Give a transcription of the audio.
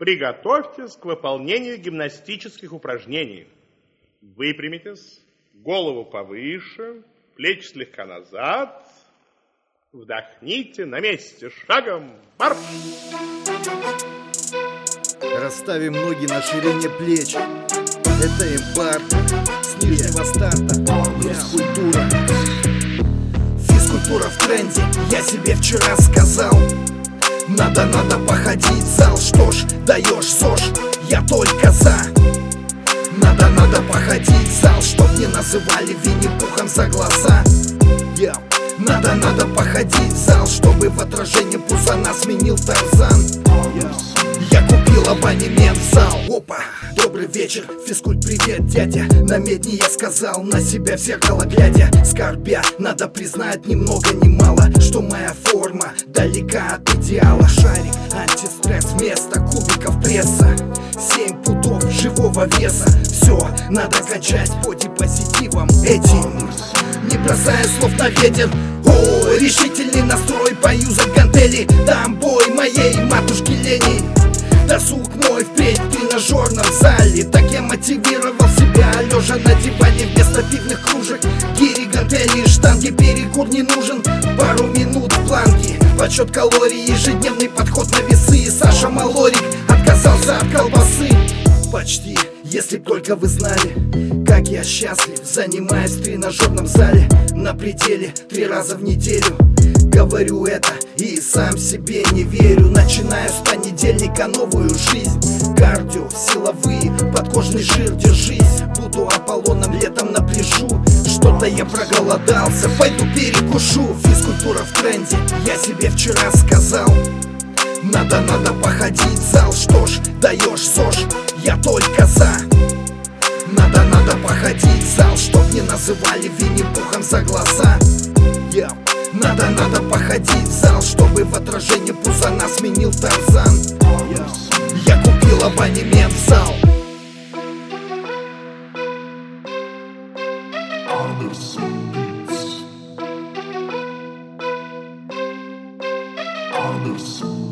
Приготовьтесь к выполнению гимнастических упражнений. Выпрямитесь, голову повыше, плечи слегка назад. Вдохните на месте, шагом марш! Расставим ноги на ширине плеч. Это импар с нижнего старта. Физкультура. Физкультура в тренде, я себе вчера сказал. Надо походить в зал. Что ж, даешь ЗОЖ, я только за. Надо походить в зал, чтоб не называли Винни-Пухом за глаза. Надо походить в зал, чтобы в отражении пузана сменил Тарзан. Я купил абонемент в зал. Опа, добрый вечер, физкульт, привет, дядя. На медне я сказал, на себя в зеркало глядя. Скорбя, надо признать ни много ни мало, что моя форма далека от идеала. Шарик, антистресс, вместо кубиков пресса. 7 пудов живого веса. Все, надо качать бодипозитивом этим, не бросая слов на ветер. О, решительный настрой, поюзать гантели. Дам бой моей матушке лени. Досуг мой впредь в тренажерном зале. Так я мотивировал себя, лежа на диване вместо пивных кружек. Гири, гантели, штанги, перекур не нужен. Пару минут в планке, подсчет калорий, ежедневный подход на весы. Саша Малорик отказался от колбасы. Почти, если б только вы знали, как я счастлив, занимаясь в тренажерном зале. На пределе 3 раза в неделю. Говорю это и сам себе не верю. Начинаю с понедельника новую жизнь. Кардио, силовые, подкожный жир, держись. Буду Аполлоном летом на пляжу. Что-то я проголодался, пойду перекушу. Физкультура в тренде, я себе вчера сказал. Надо походить в зал. Что ж, даешь ЗОЖ, я только за. Надо походить в зал, чтоб не называли Винни-Пухом за глаза. Надо походить в зал, чтобы в отражении пузана сменил Тарзан. Я купил абонемент в зал. Anderson.